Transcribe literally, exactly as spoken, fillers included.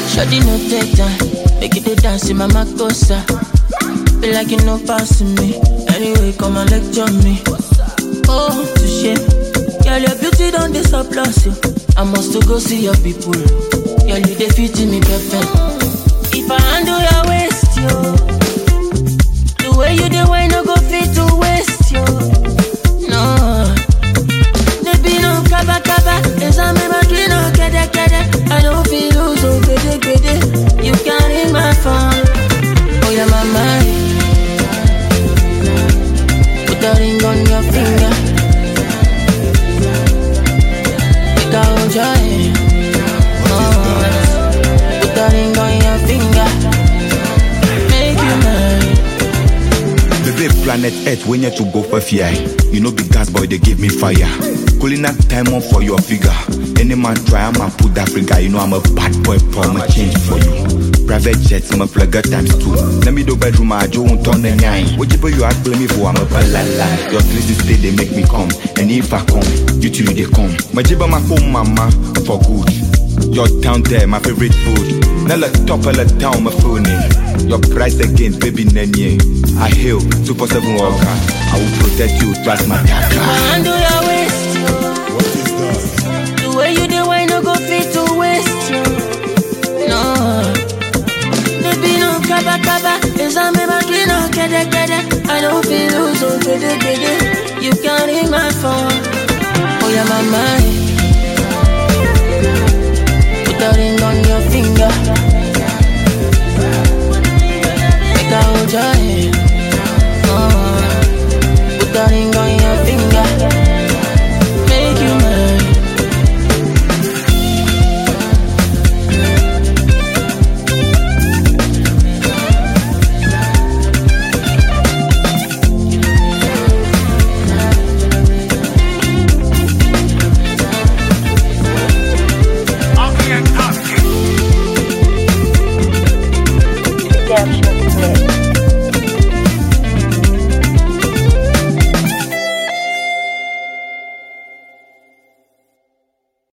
Shawty no take time, make it dey dance in my makosa. Feel like you know passing me. Anyway, come and lecture me. Oh, touché. Girl, your beauty don't disappoint you. I must to go see your people. Girl, you dey fit me perfect. If I handle your waist, yo, the way you dey wine, no go fit to waste, yo. No, baby, no kaba kaba. It's a me my dream, no kede kede. I don't feel lose, so kede kede. You carry my phone. Oh, yeah, my mind. Put a ring on your finger. Make a hold your hand. Oh, put a ring on your finger. Make you mine. Baby, planet Earth, when you to go for fear. You know, big gas boy, they give me fire. Cooling that time on for your figure. Any man try, I'ma put that figure. You know, I'm a bad boy, for I'ma change for you. Private jets, I'm a flagger times two. Let me do bedroom, I do won't turn the nine. What you ask me for, I'm a balala. Your three stay, they make me come. And if I come, you two, they come. My jibba, my home, mama, for good. Your town there, my favorite food. Now the top of the town, my phone name. Your price again, baby, nenye. I hail, super seven walker. I will protect you, trust my dad. Handle your waist. What is that? The way you do, why no go fit to waste you? No. Baby, no kaba kaba. It's a me my dream, no kede kede. I don't feel lose, so kede kede. You can ring my phone. Oh, yeah, my mind. Put a ring on your finger. Make a hold your hand. Oh, put a ring on your finger. Make you mine. Damn sure.